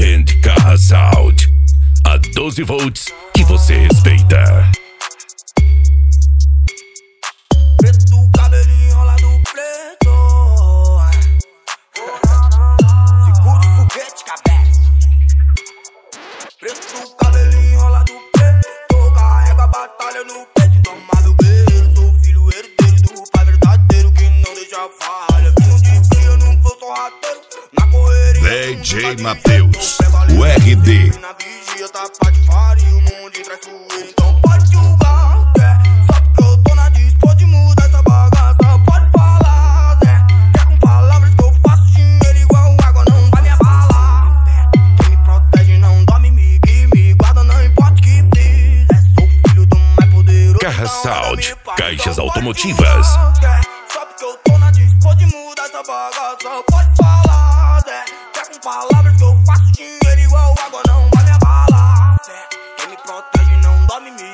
Weekend Carra Sound. A 12 volts que você respeita. Preto, cabelinho enrolado preto. Segura o foguete, cabeça. Preto, cabelinho enrolado preto. Carrega a batalha no peito. Então madrugueiro, sou filho herdeiro do pai verdadeiro que não deixa falha. Filho de cria, não sou só rateiro. Na correria DJ Matheus, o RD. na vigia, tá patifaria, o mundo em traiçoeiro. Então pode julgar, só porque eu tô na disco, pode mudar essa bagaça. Pode falar, quer com palavras que eu faço dinheiro igual água, não vai me abalar. Quem me protege não dorme, me guarda, não importa o que fiz. Sou filho do mais poderoso. Carra Sound, caixas automotivas. Só porque eu tô na disco, pode mudar essa bagaça. Pode falar, quer com palavras que eu faço dinheiro igual água, não vai me abalar. Quem me protege não dorme,